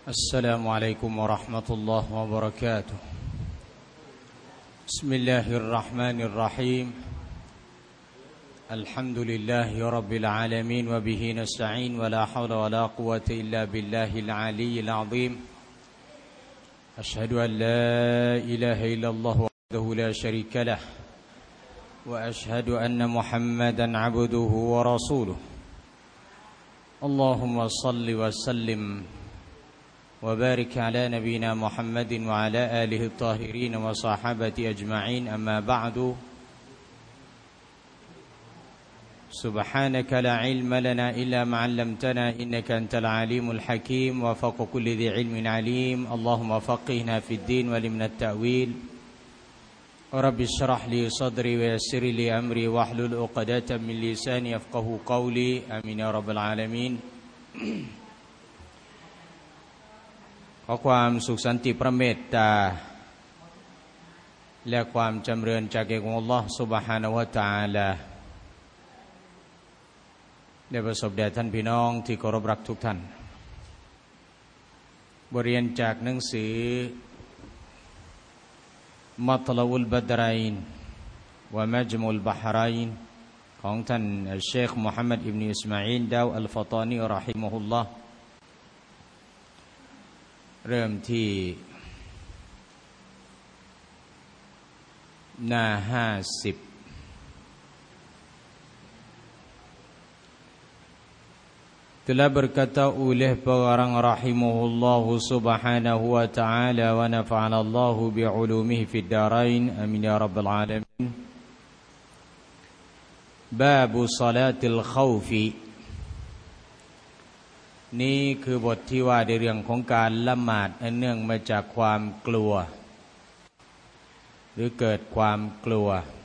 السلام عليكم ورحمة الله وبركاته بسم الله الرحمن الرحيم الحمد لله رب العالمين وبه نستعين ولا حول ولا قوة إلا بالله العلي العظيم أشهد أن لا إله إلا الله وحده لا شريك له وأشهد أن محمدا عبده ورسوله اللهم صل وسلم وبارك على نبينا محمد وعلى آله الطاهرين وصحابته أجمعين أما بعد سبحانك لا علم لنا إلا ما علمتنا إنك أنت العليم الحكيم وفوق كل ذي علم عليم اللهم فقهنا في الدين ولمنا التأويل رب اشرح لي صدري ويسر لي أمري واحلل عقدة من لساني يفقهوا قولي آمين يا رب العالمينขอความสุขสันติพระเมตตาและความจำเริญจากองค์อัลลอฮฺซุบฮานะฮูวะตะอาลาได้ประสบแด่ท่านพี่น้องที่เคารพรักทุกท่านบทเรียนจากหนังสือมัตลอุลบัดรัยน์วะมัจมุลบะฮรัยน์ของท่านเชคมุฮัมมัดอิบนุอิสมาอีลดาวอัลฟะตานีเราะฮิมะฮุลลอฮ์เริ่มที่หน้า50telah berkata oleh pengarang rahimahullah subhanahu wa ta'ala wa nafa'ana Allahu bi'ulumihi fid darain amin ya rabbal alamin babu salatil khawfiนี่คือบทที่ว่าในเรื่องของการละหมาดอันเนื่องมาจากความกลัวหรือเกิดความกลัว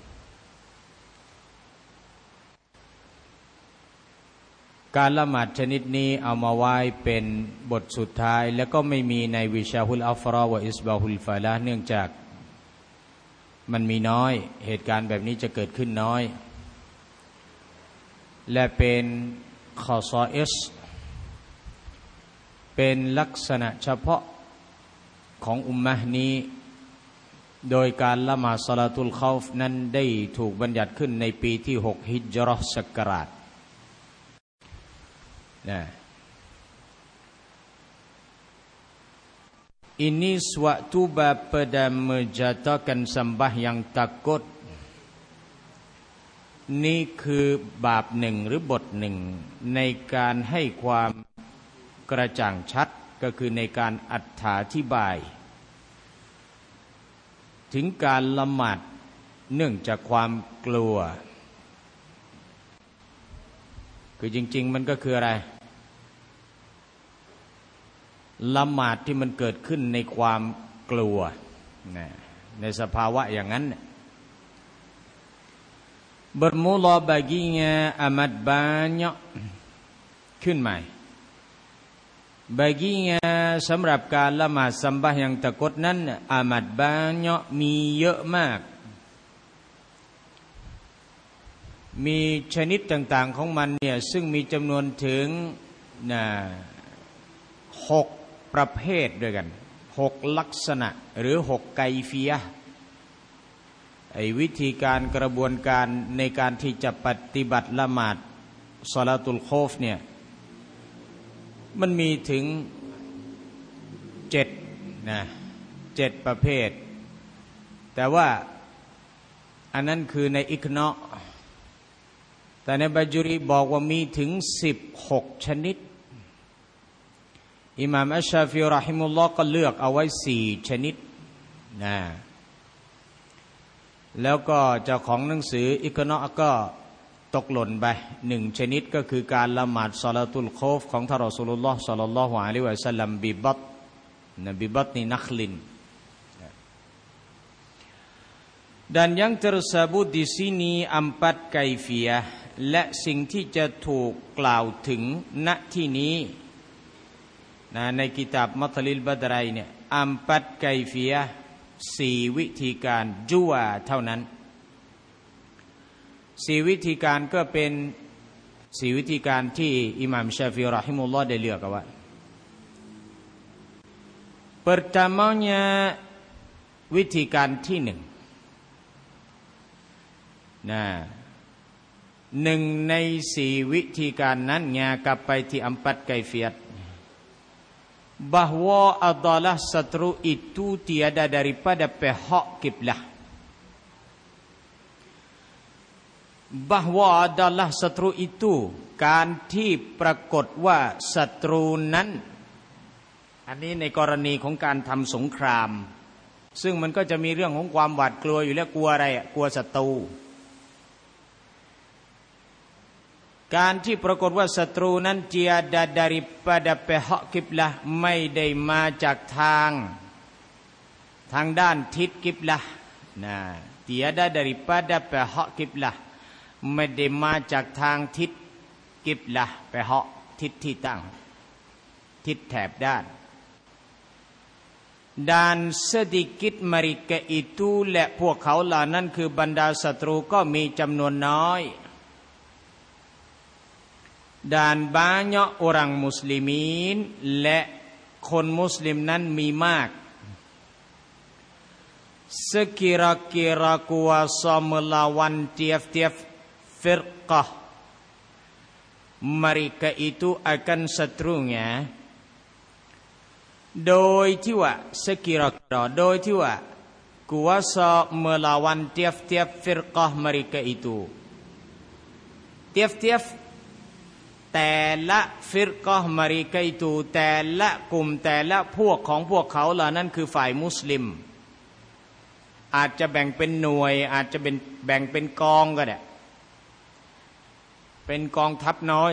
การละหมาดชนิดนี้เอามาไว้เป็นบทสุดท้ายแล้วก็ไม่มีในวิชาฮุลอัฟรอวะอิสบาฮุลฟาละห์เนื่องจากมันมีน้อยเหตุการณ์แบบนี้จะเกิดขึ้นน้อยและเป็นคอซออิสเป็นลักษณะเฉพาะของอุมมะห์นี้โดยการละหมาดศอลาตุลคอฟนั้นได้ถูกบัญญัติขึ้นในปีที่6ฮิจเราะห์ศักราชIni suatu bab pada menjatuhkan sembahyang takut นี่คือบาปหนึ่งหรือบทหนึ่งในการให้ความกระจ่างชัดก็คือในการอธิบายถึงการละหมาดเนื่องจากความกลัวคือจริงๆมันก็คืออะไรละหมาดที่มันเกิดขึ้นในความกลัวในสภาวะอย่างนั้นbermula baginya amat banyak ขึ้นใหม่baginya สำหรับการละหมาดซัมบะห์ยังตะกดนั้นอามัดบานเนาะมีเยอะมากมีชนิดต่างๆของมันเนี่ยซึ่งมีจำนวนถึง6ประเภทด้วยกัน6ลักษณะหรือ6ไกฟียะห์วิธีการกระบวนการในการที่จะปฏิบัติละหมาดศอลาตุลคอฟเนี่ยมันมีถึง7ประเภทแต่ว่าอันนั้นคือในอิกเนาะแต่ในบัจุรีบอกว่ามีถึง16ชนิดอิหม่ามอัชชาฟิเราะฮิมุลลอฮ์ก็เลือกเอาไว้4ชนิดแล้วก็เจ้าของหนังสืออิกเนาะก็ตกหล่นไป1ชนิดก็คือการละหมาดศอลาตุลคอฟของท่านรอซูลุลลอฮ์ศ็อลลัลลอฮุอะลัยฮิวะซัลลัมบิบัตนินัคลินdan yang tersebut di sini 4 ไกฟียะห์และสิ่งที่จะถูกกล่าวถึงณที่นี้ในกิตาบมัตลิลบัดรัยเนี่ย4ไกฟียะห์4วิธีการจั่วเท่านั้น4วิธีการก็เป็น 4วิธีการที่อิหม่ามชาฟิอีเราะฮิมะฮุลลอฮ์ได้เลือกเอาไว้ Pertamanya วิธีการที่หนึ่งหนึ่งในสี่วิธีการนั้นnyakapai ti empat kaifiat bahwa adalah satru itu tiada daripada pihak kiblah bahwa adalah satru itu การที่ปรากฏว่าศัตรูนั้นอันนี้ในกรณีของการทำสงครามซึ่งมันก็จะมีเรื่องของความหวาดกลัวอยู่แล้วกลัวอะไรกลัวศัตรูการที่ปรากฏว่าศัตรูนั้นtiada daripada pihak kiblahไม่ได้มาจากทางด้านทิศกิบละtiada daripada pihak kiblahไม่ได้มาจากทางทิศกิบละpihakทิศที่ตั้งทิศแถบด้านdan sedikit mereka itu และพวกเขาเหล่านั้นคือบรรดาศัตรูก็มีจำนวนน้อยdan banyak orang muslimin และคนมุสลิมนั้นมีมาก sekira-kira kuasa melawan tiap-tiap firqah mereka itu akan satrunya โดยที่ว่า sekira-kira โดยที่ว่า kuasa melawan tiap-tiap firqah mereka itu tiap-tiapแต่ละฟิรกะห์มาริกะอิตูแต่ละกลุ่มแต่ละพวกของพวกเขาเหล่านั้นคือฝ่ายมุสลิมอาจจะแบ่งเป็นหน่วยอาจจะเป็นแบ่งเป็นกองก็ได้เป็นกองทัพน้อย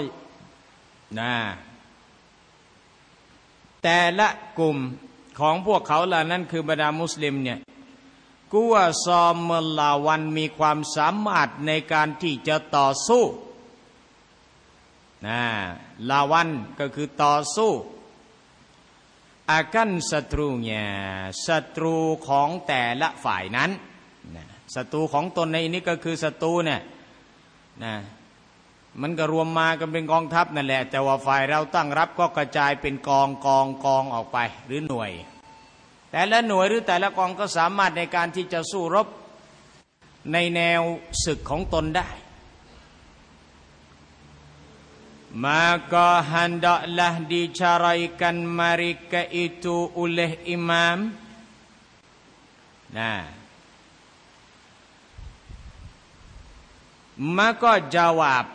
แต่ละกลุ่มของพวกเขาเหล่านั้นคือบรรดามุสลิมเนี่ยกุวะซอมลาวันมีความสามารถในการที่จะต่อสู้ลาวันก็คือต่อสู้อากันศัตรูเนี่ยศัตรูของแต่ละฝ่ายนั้นศัตรูของตนในนี้ก็คือศัตรูเนี่ยมันก็รวมมากันเป็นกองทัพนั่นแหละแต่ว่าฝ่ายเราตั้งรับก็กระจายเป็นกองออกไปหรือหน่วยแต่ละหน่วยหรือแต่ละกองก็สามารถในการที่จะสู้รบในแนวศึกของตนได้maka hendaklah dicaraikan mereka itu oleh imam maka jawab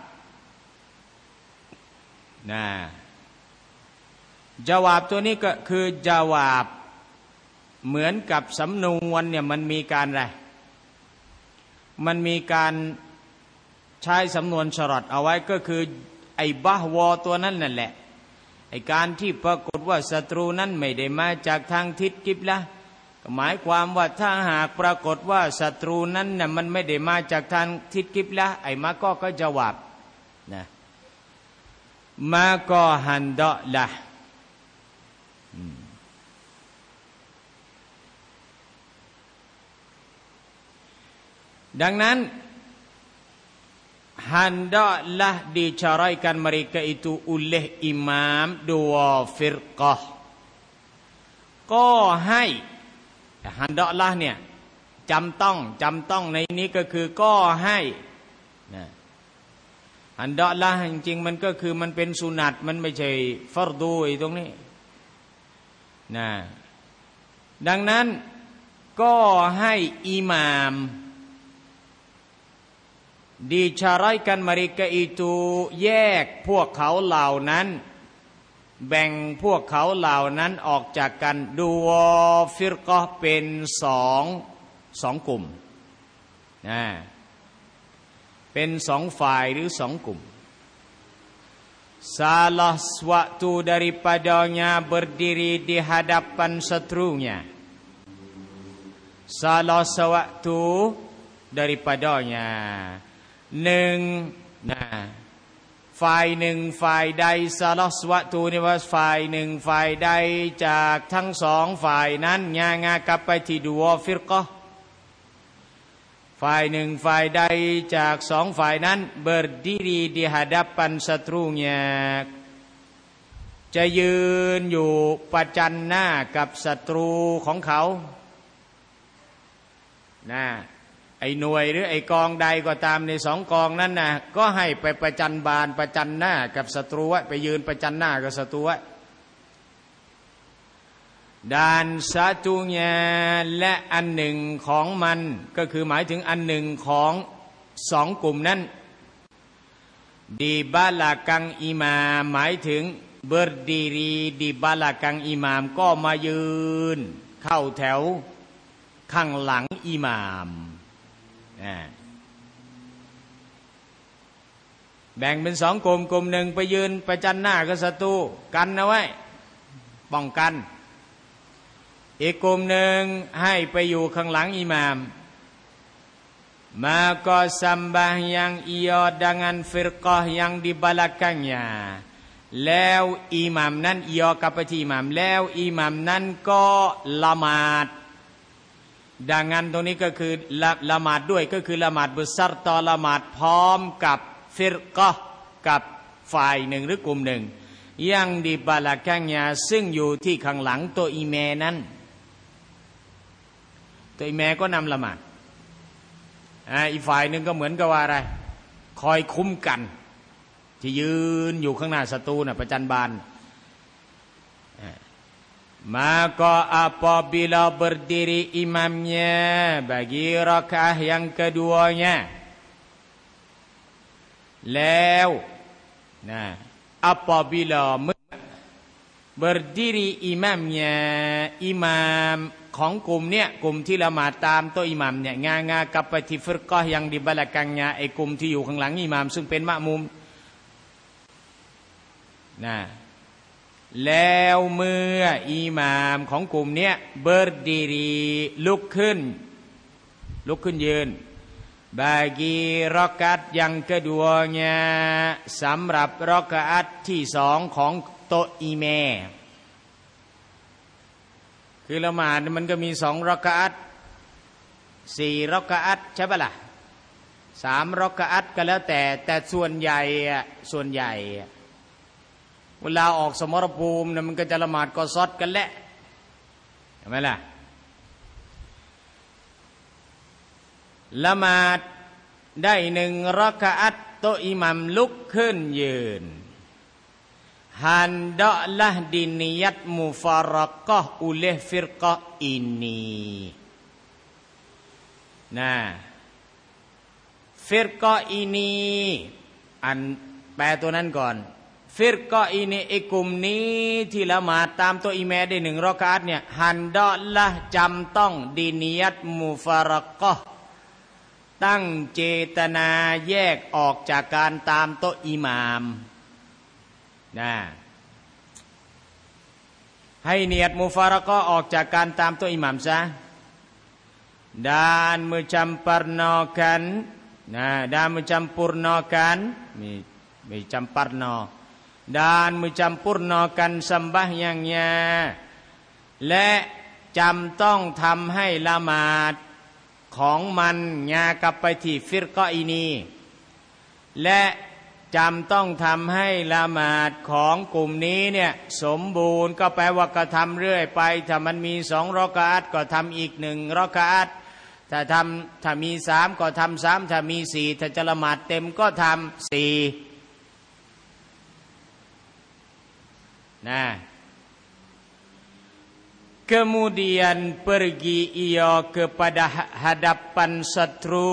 jawab ตัวนี้ก็คือ jawab เหมือนกับสำนวนเนี่ยมันมีการอะไรมันมีการใช้สำนวนชรอตเอาไว้ก็คือไอ้บะวอตัวนั้นนั่นแหละไอ้การที่ปรากฏว่าศัตรูนั้นไม่ได้มาจากทางทิศกิบละก็หมายความว่าถ้าหากปรากฏว่าศัตรูนั้นน่ะมันไม่ได้มาจากทางทิศกิบละไอ้มาก็จวาบมาก็ฮันดะละดังนั้นhendaklah dicaraikan mereka itu oleh imam dua firqah ก็ให้hendaklah เนี่ยจำต้องในนี้ก็คือก็ให้hendaklah จริงๆมันก็คือมันเป็นสุนัตมันไม่ใช่ฟัรดูตรงนี้ดังนั้นก็ให้อิหม่ามdicaraikan mereka itu แยกพวกเขาเหล่านั้นแบ่งพวกเขาเหล่านั้นออกจากกันดูฟิรกะห์เป็นสองกลุ่มเป็นสองฝ่ายหรือสองกลุ่ม salah suatu daripadanya berdiri di hadapan satrunya salah suatu daripadanyaหนึ่งฝ่ายหนึ่งฝ่ายใดซาลอสวะตูนี่ว่าฝ่ายหนึ่งฝ่ายใดจากทั้งสองฝ่ายนั้นงากลับไปที่ดูวฟิรกะห์ฝ่ายหนึ่งฝ่ายใดจากสองฝ่ายนั้น berdiri di hadapan satrunya จะยืนอยู่ประจันหน้ากับศัตรูของเขานะไอ้หน่วยหรือไอ้กองใดก็ตามในสองกองนั้นนะก็ให้ไปประจันบานประจันหน้ากับศัตรูไว้ไปยืนประจันหน้ากับศัตรูไว้dan satunya และอันหนึ่งของมันก็คือหมายถึงอันหนึ่งของสองกลุ่มนั้นdi belakang imamหมายถึง berdiri di belakang imam ก็มายืนเข้าแถวข้างหลังอิหม่ามแบ่งเป็นสองกลุ่มกลุ่มหนึ่งไปยืนประจันหน้ากับศัตรูกันเอาไว้ป้องกันอีกกลุ่มหนึ่งให้ไปอยู่ข้างหลังอิหม่ามmaka sembahyang ia dengan firqah yang di belakangnya แล้วอิหม่ามนั้นiaกับไปที่อิหม่ามแล้วอิหม่ามนั้นก็ละหมาดดังนั้นตรงนี้ก็คือละหมาดด้วยก็คือละหมาดbesarต่อละหมาดพร้อมกับฟิรกะห์กับฝ่ายหนึ่งหรือกลุ่มหนึ่งyang di belakangnyaซึ่งอยู่ที่ข้างหลังตัวอิแมนั้นตัวอิแมก็นำละหมาดอีกฝ่ายหนึ่งก็เหมือนกับว่าอะไรคอยคุ้มกันที่ยืนอยู่ข้างหน้าศัตรูน่ะประจันบานmaka apabila berdiri imamnya bagi rakaah yang keduanya แล้วนะ apabila berdiri imamnya อิหม่ามของกลุ่มเนี่ยกลุ่มที่ละหมาดตามโต๊ะอิหม่ามเนี่ยงากับไปที่ฟิรกะห์yang di belakangnyaไอ้กลุ่มที่อยู่ข้างหลังอิหม่ามซึ่งเป็นมะมุมนะแล้วเมื่ออิหม่ามของกลุ่มเนี้ยberdiriลุกขึ้นยืน bagi rakaat yang keduanya สำหรับรอกะอัตที่สองของโต๊ะอิแมคือละหมาดมันก็มี2รอกะอัต4รอกะอัตใช่ปะล่ะ3รอกะอัตก็แล้วแต่ส่วนใหญ่เวลาออกสมรภูมิมันก็จะละหมาดกอซอดกันแหละเห็นไหมล่ะละหมาดได้1รอกะอัตโต๊ะอิหมัมลุกขึ้นยืนhendaklah diniat mufaraqah oleh firqah ini นะฟิรกะห์อินีอันแปลตัวนั้นก่อนฟิรกะห์อินีไอ้กลุ่มนี้ที่ละหมาดตามตัวอิแมได้1รอกะอัตเนี่ยhendaklahจำต้องดินิยัตมุฟารากะห์ตั้งเจตนาแยกออกจากการตามโต๊ะอิหม่ามนะให้เนียดมุฟารากะห์ออกจากการตามโต๊ะอิหม่ามซะdan mencampurnakan dan mencampurnakan dan mencampurnakan sembahyangnya และจำต้องทำให้ละหมาดของมันงากับไปที่ฟิรกะห์อินีและจำต้องทำให้ละหมาดของกลุ่มนี้เนี่ยสมบูรณ์ก็แปลว่าก็ทำเรื่อยไปถ้ามันมี2รอกะอัตก็ทำอีก1รอกะอัตถ้ามี3ก็ทำ3ถ้ามี4ถ้าจะละหมาดเต็มก็ทำ4นะ kemudian pergi ia kepada hadapanศัตรู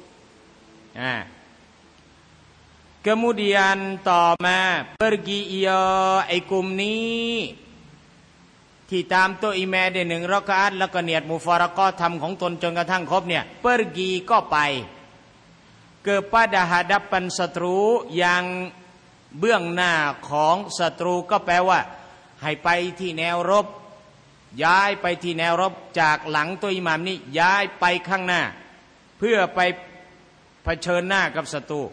kemudian ต่อมา pergi ia ไอ้กลุ่มนี้ที่ตามตัวอิแมได้1รอกะอัตแล้วก็เนียดมุฟารากะห์ทำของตนจนกระทั่งครบเนี่ย pergi ก็ไป kepada hadapan ศัตรูยังเบื้องหน้าของศัตรูก็แปลว่าให้ไปที่แนวรบย้ายไปที่แนวรบจากหลังตัวอิหม่ามนี้ย้ายไปข้างหน้าเพื่อไปเผชิญหน้ากับศัตรู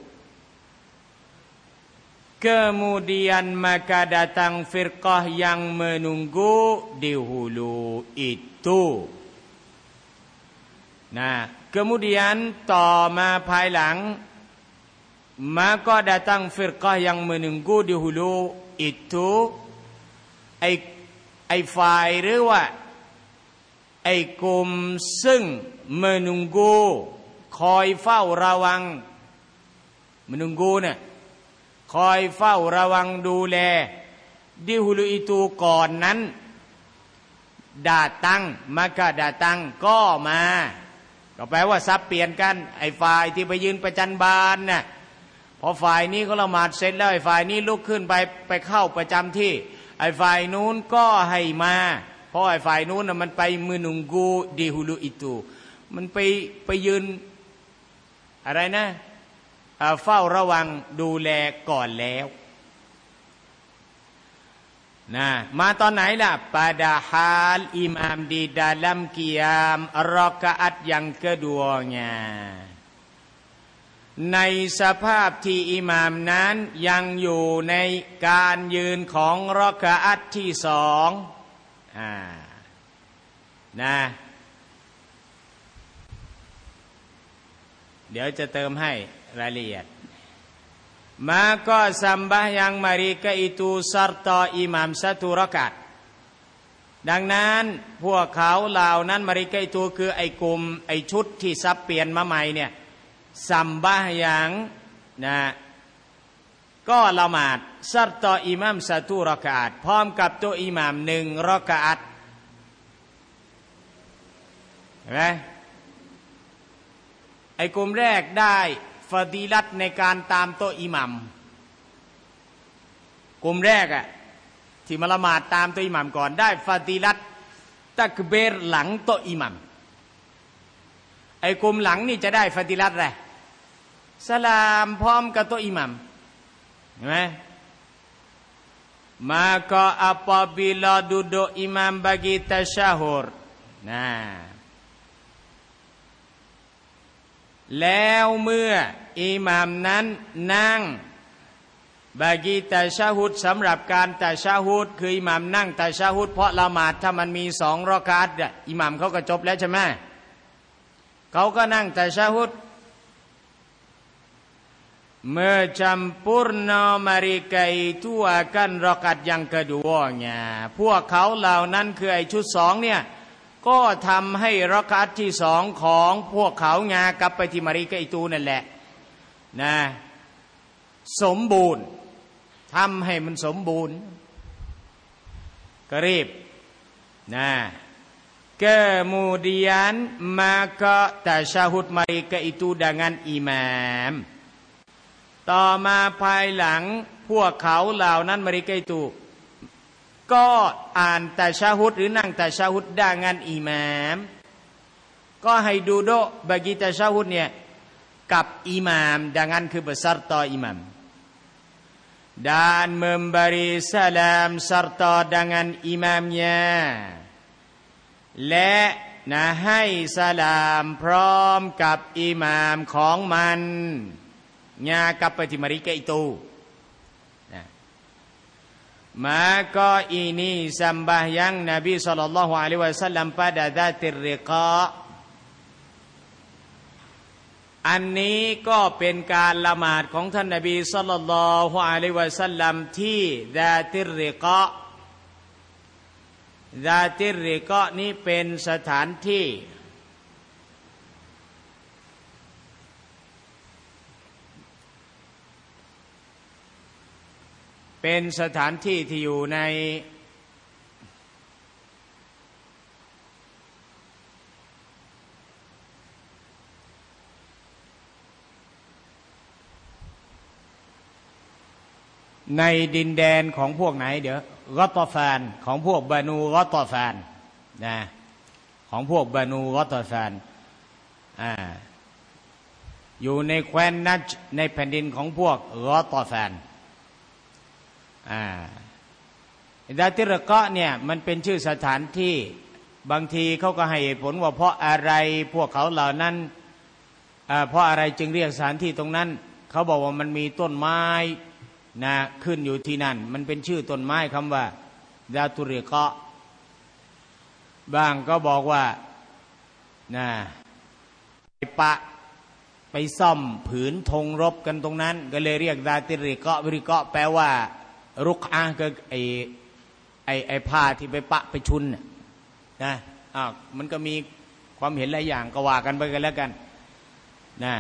kemudian maka datang firqah yang menunggu di hulu itu kemudian ต่อมาภายหลัง maka datang firqah yang menunggu di hulu itu ไอ้ฝ่ายหรือว่าไอ้กลุ่มซึ่งmenungguคอยเฝ้าระวังmenungguเนี่ยคอยเฝ้าระวังดูแลdi hulu ituก่อนนั้นdatang maka datangก็มาก็แปลว่าซับเปลี่ยนกันไอ้ฝ่ายที่ไปยืนประจันบานน่ะพอฝ่ายนี้เขาละหมาดเสร็จแล้วไอ้ฝ่ายนี้ลุกขึ้นไปเข้าประจำที่ไอ้ฝ่ายนู้นก็ให้มาเพราะไอ้ฝ่ายนู้นน่ะมันไปmenunggu di hulu ituมันไปยืนอะไรนะเฝ้าระวังดูแลก่อนแล้วนะมาตอนไหนล่ะ padahal imam di dalam qiyam rakaat yang keduanya ในสภาพที่อิหม่ามนั้นยังอยู่ในการยืนของรอกะอัตที่สองนะเดี๋ยวจะเติมให้รายละเอียดmaka sembahyang mereka itu serta imam satu rakaat ดังนั้นพวกเขาเหล่านั้นmereka ituคือไอ้กลุ่มไอ้ชุดที่ซับเปลี่ยนมาใหม่เนี่ยsembahyangนะก็ละหมาด serta imam satu rakaat พร้อมกับตัวอิหม่าม1รอกะอัตเห็นไหมไอ้กลุ่มแรกได้ฟาดีลัตในการตามโต๊ะอิหมัมกลุ่มแรกที่มาละหมาดตามโต๊ะอิหมัมก่อนได้ฟาดีลัตตักเบรหลังโต๊ะอิหมัมไอ้กลุ่มหลังนี่จะได้ฟาดีลัตอะไรสลามพร้อมกับโต๊ะอิหมัมเห็นไหมmaka apabila duduk imam bagi tasyahud nahแล้วเมื่ออิหม่ามนั้นนั่งบากีตะชะฮุดสำหรับการตะชะฮุดคืออิหม่ามนั่งตะชะฮุดเพราะละหมาดถ้ามันมี2รอกาตอิหม่ามเขาก็จบแล้วใช่ไหมเขาก็นั่งตะชะฮุดmencampurna mereka itu akan rakaat yang keduanya พวกเขาเหล่านั้นคือไอ้ชุด2เนี่ยก็ทำให้รอกาตที่2ของพวกเขางากลับไปที่มาริกะอิตูนั่นแหละนะสมบูรณ์ทำให้มันสมบูรณ์กรีบนะ kemudian maka tasyahud mereka itu dengan imam ต่อมาภายหลังพวกเขาเหล่านั้นมาริกะอิตูก็อ่านตะชะฮุดหรือนั่งตะชะฮุดdengan imamก็ให้ดูโดบากีตะชะฮุดเนี่ยกับอิหม่ามdenganคือbeserta imam dan memberi salam serta dengan imamnya และนะให้สลามพร้อมกับอิหม่ามของมันญากลับไปที่มาริกะอิตูmaka ini sembahyang Nabi sallallahu alaihi wasallam pada dzatir riqa อันนี้ก็เป็นการละหมาดของท่านนบีศ็อลลัลลอฮุอะลัยฮิวะซัลลัมที่ซาติรริกะซาติรริกะนี้เป็นสถานที่เป็นสถานที่ที่อยู่ในดินแดนของพวกไหนเดี๋ยวกอตอฟานของพวกบานูกอตอฟานนะของพวกบานูกอตอฟานอยู่ในแคว้นนัจในแผ่นดินของพวกกอตอฟานดาติรกะเนี่ยมันเป็นชื่อสถานที่บางทีเขาก็ให้เหตุผลว่าเพราะอะไรพวกเขาเหล่านั้นเพราะอะไรจึงเรียกสถานที่ตรงนั้นเขาบอกว่ามันมีต้นไม้นะขึ้นอยู่ที่นั่นมันเป็นชื่อต้นไม้คำว่าดาตุริกะบางก็บอกว่านะไปซ่อมผืนธงรบกันตรงนั้นก็เลยเรียกดาติริกะวิริกะแปลว่ารุกอะก็ไอ้ผ้าที่ไปปะไปชุนนะมันก็มีความเห็นหลายอย่างก็ว่ากันไปกันแล้วกันนะ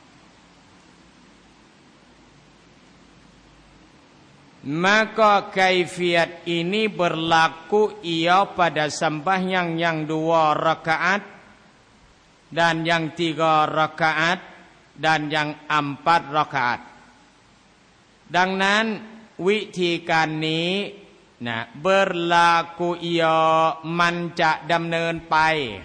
maka kaifiat ini berlaku ia pada sembahyang yang 2 rakaat dan yang 3 rakaat dan yang 4 rakaat ดังนั้นวิธีการนี้นะ berlaku ia มันจะดำเนินไป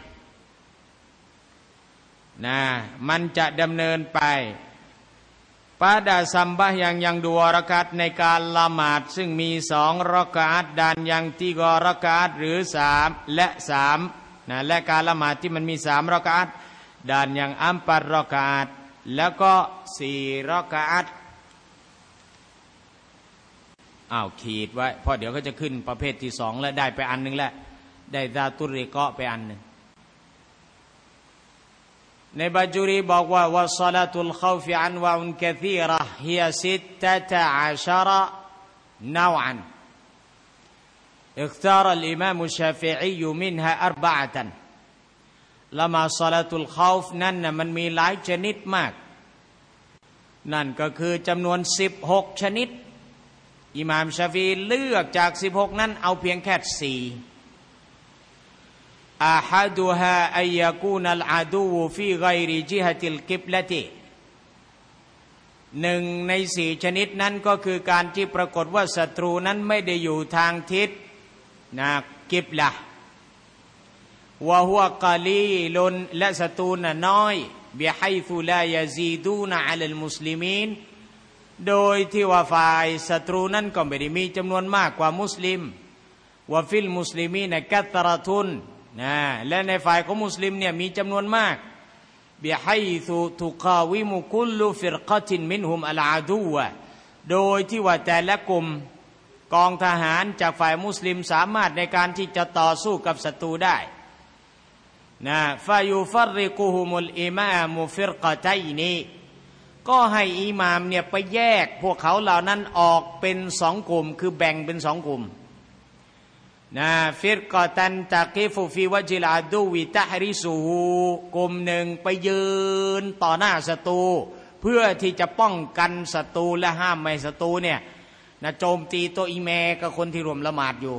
นะมันจะดำเนินไปpada sembahyang yang 2 rakaat ในการละหมาดซึ่งมี2รากาตdan yang 3 รากาตหรือ3และ3นะและการละหมาดที่มันมี3รากาตdan yang 4 รากาตแล้วก็4รากาตขีดไว้เพราะเดี๋ยวก็จะขึ้นประเภทที่2แล้วได้ไปอันนึงแล้วได้ซาตุริกะไปอันนึงในบาจูรีบอกว่าวัศลาตุลเขาฟิอันวะอุนกะซีเราะห์ฮิยะ16 نوعا اختار الإمام الشافعي منها 4ละหมาดศอลาตุลเขาฟนั้นน่ะมันมีหลายชนิดมากนั่นก็คือจำนวน16ชนิดอิหม่ามชาฟีอีเลือกจาก16นั้นเอาเพียงแค่4أحدها أن يكون العدو في غير جهة القبلة 1ใน4ชนิดนั้นก็คือการที่ปรากฏว่าศัตรูนั้นไม่ได้อยู่ทางทิศกิบละวะฮุวะกะลีลุนและศัตรูน่ะน้อยบิไฮซุลายะซีดูนอะลัลมุสลิมีนโดยที่ว่าฝ่ายศัตรูนั้นก็ไม่ได้มีจำนวนมากกว่ามุสลิมวะฟิลมุสลิมีนกัตรตุนและในฝ่ายของมุสลิมเนี่ยมีจำนวนมากบิไฮซุตุกาวิมุคุลลุฟิรกะตินมินฮุมอัลอาดูวะโดยที่ว่าแต่ละกลุ่มกองทหารจากฝ่ายมุสลิมสามารถในการที่จะต่อสู้กับศัตรูได้ฟายูฟัรริกุฮุมุลอิมามุฟิรกะตัยนีก็ให้อิหม่ามเนี่ยไปแยกพวกเขาเหล่านั้นออกเป็น2กลุ่มคือแบ่งเป็น2กลุ่มฟิรกะตันตะกิฟุฟีวะจิลอาดูวิตะฮริซูฮูกลุ่มหนึ่งไปยืนต่อหน้าศัตรูเพื่อที่จะป้องกันศัตรูและห้ามไม่ศัตรูเนี่ยโจมตีตัวอิแมกับคนที่รวมละหมาดอยู่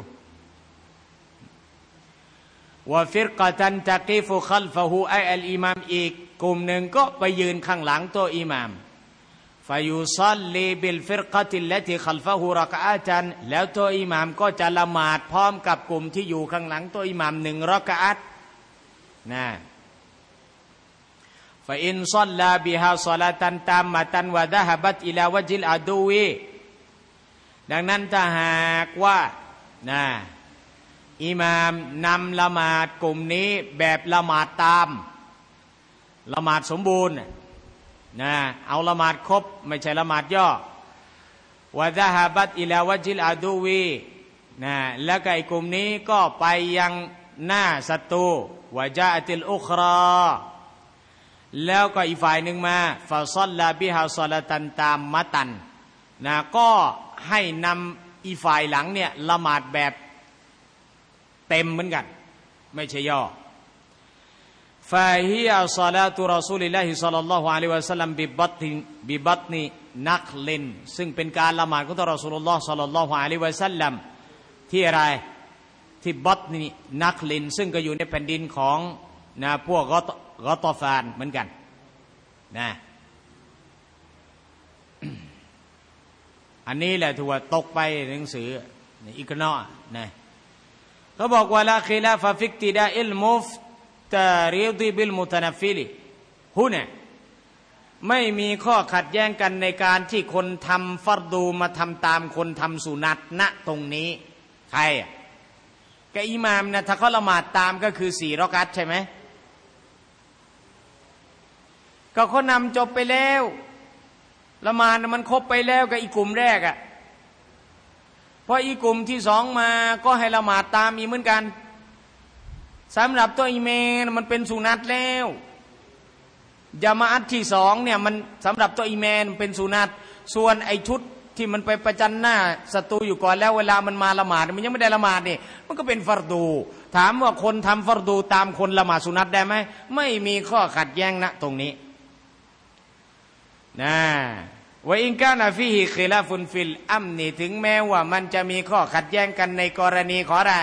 วะฟิรกะตันตะกิฟุคัลฟะฮูไออัลอิมามอีกกลุ่มหนึ่งก็ไปยืนข้างหลังตัวอิหม่ามฟายุซัลลีบิลฟิรกะติลละติคัลฟะฮูรอกะอาตันแล้วตัวอิหม่ามก็จะละหมาดพร้อมกับกลุ่มที่อยู่ข้างหลังตัวอิหม่าม1รอกะอะฮ์ฟาอินซัลลาบิฮาศอลาตันตามมะตันวะดะฮะบัตอิลาวะจิลอาดูวีดังนั้นถ้าหากว่าอิหม่ามนำละหมาดกลุ่มนี้แบบละหมาดตามละหมาดสมบูรณ์เอาละหมาดครบไม่ใช่ละหมาดย่อวะซะฮะบัตอิลาวะจิลอาดูวีแล้วก็ไอ้กลุ่มนี้ก็ไปยังหน้าศัตรูวะจาอะติลอุคราแล้วก็อีกฝ่ายหนึ่งมาฟาซัลลาบิฮาศอลาตันตามมะตันก็ให้นำอีกฝ่ายหลังเนี่ยละหมาดแบบเต็มเหมือนกันไม่ใช่ย่อฟาฮิยาศอลาตุรอซูลิลลาฮิศ็อลลัลลอฮุอะลัยฮิวะซัลลัมบิบัตนินักลินซึ่งเป็นการละหมาดของท่านรอซูลุลลอฮ์ศ็อลลัลลอฮุอะลัยฮิวะซัลลัมที่อะไรที่บัตนินักลินซึ่งก็อยู่ในแผ่นดินของพวกกอตอฟานเหมือนกันอันนี้แหละถือว่าตกไปในหนังสืออีกนอเขาบอกว่าละคิลาฟะฟิกติดาอิลมุฟตาริดิบิลมุตนัฟฟิลิฮุนะไม่มีข้อขัดแย้งกันในการที่คนทำฟัรดูมาทำตามคนทำสุนัตณตรงนี้ใครกับอิหม่ามถ้าเขาละหมาดตามก็คือ4รอกอะฮ์ใช่ไหมก็เขานำจบไปแล้วละหมาดมันครบไปแล้วกับอีกกลุ่มแรกพออีกกลุ่มที่2มาก็ให้ละหมาดตามอีกเหมือนกันสำหรับตัวอิเมนมันเป็นสุนัตแล้วญะมาอะฮ์ที่2เนี่ยมันสำหรับตัวอิเมนเป็นสุนัตส่วนไอชุดที่มันไปประจันหน้าศัตรูอยู่ก่อนแล้วเวลามันมาละหมาดมันยังไม่ได้ละหมาดนี่มันก็เป็นฟัรดูถามว่าคนทำฟัรดูตามคนละหมาดสุนัตได้ไหมไม่มีข้อขัดแย้งนะตรงนี้นะว่าอินกานะฟีฮิคิลาฟุนฟิลอัมนี่ถึงแม้ว่ามันจะมีข้อขัดแย้งกันในกรณีขออะไร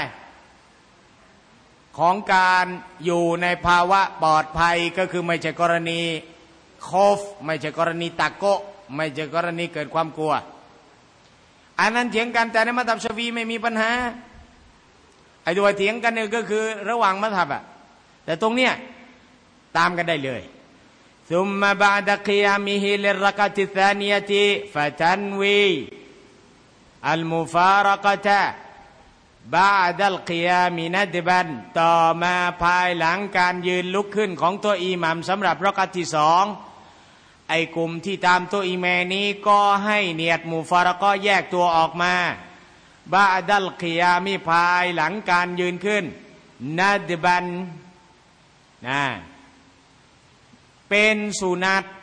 ของการอยู่ในภาวะปลอดภัยก็คือไม่ใช่กรณีคอฟไม่ใช่กรณีตะโกะไม่ใช่กรณีเกิดความกลัวอันนั้นเถียงกันแต่ในมัธยับชาฟีไม่มีปัญหาไอ้ตัวเถียงกันเนี่ยก็คือระหว่างมัธยับแต่ตรงเนี้ยตามกันได้เลยثم بعد قيامه للركعة الثانية فتنوي المفارقة بعد القيام ندبا ต่อมาภายหลังการยืนลุกขึ้นของตัวอิหมัมสำหรับรอกอะห์ที่สองไอ้กลุ่มที่ตามตัวอิหมัมนี้ก็ให้เนียดมุฟารากะห์แยกตัวออกมาบะดัลกิยามิภายหลังการยืนขึ้นนัดบันนะเป็นสุนัต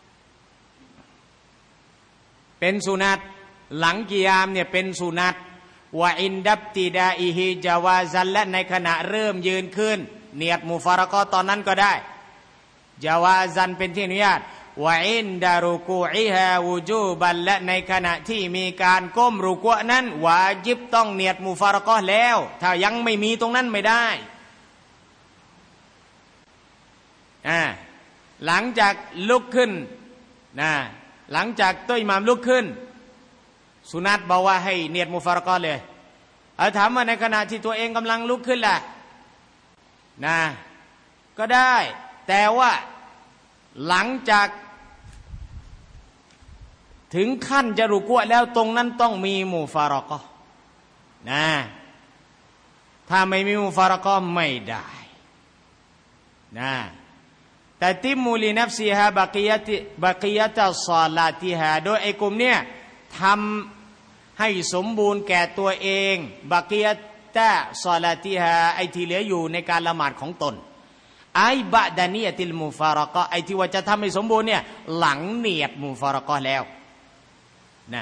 หลังกิยามเนี่ยเป็นสุนัตวะอินดับติดาอิฮิจาวาซันและในขณะเริ่มยืนขึ้นเนียดมุฟารากะห์ตอนนั้นก็ได้จาวาซันเป็นที่อนุญาตวะอินดารุกูอิฮาวูจูบันและในขณะที่มีการก้มรุกูอ์นั้นวาญิบต้องเนียดมุฟารากะห์แล้วถ้ายังไม่มีตรงนั้นไม่ได้หลังจากลุกขึ้นนะหลังจากตัวอิหม่ามลุกขึ้นสุนัตบอกว่าให้เนียดมุฟารากะห์เลยถามว่าในขณะที่ตัวเองกำลังลุกขึ้นล่ะนะก็ได้แต่ว่าหลังจากถึงขั้นจะรุกูอ์แล้วตรงนั้นต้องมีมุฟารากะห์นะถ้าไม่มีมุฟารากะห์ไม่ได้นะแต่ติมูลีนัฟซีฮาบากิยะตะศอลาติฮาโดยไอ้กลุ่มเนี่ยทำให้สมบูรณ์แก่ตัวเองบากิยะตะศอลาติฮาไอ้ที่เหลืออยู่ในการละหมาดของตนไอ้บะดานียะติลมุฟารากะห์ไอ้ที่ว่าจะทำให้สมบูรณ์เนี่ยหลังเนียดมุฟารากะห์แล้วนะ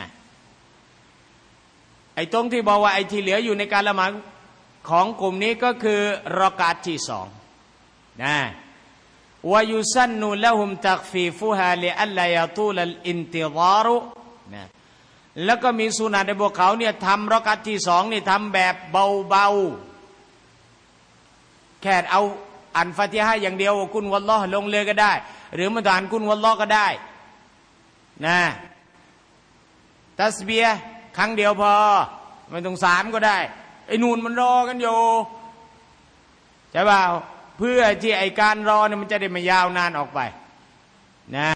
ไอ้ตรงที่บอกว่าไอ้ที่เหลืออยู่ในการละหมาดของกลุ่มนี้ก็คือรอกาตที่สองนะวายุซันนุละหุมตักฟีฟุฮาลิอัลลายาตูลัลอินติฎารุนะแล้วก็มีสุนัตในพวกเขาเนี่ยทำรอกาตที่สองนี่ทำแบบเบาๆแค่เอาอ่านฟาติฮะห์อย่างเดียวกุลวัลลอฮ์ลงเลยก็ได้หรือมาอ่านกุลวัลลอฮ์ก็ได้นะตัสบีฮ์ครั้งเดียวพอไม่ต้องสามก็ได้ไอ้นูนมันรอกันอยู่ใช่ป่าวเพื่อที่ไอการรอเนี่ยมันจะได้ไม่ยาวนานออกไปนะ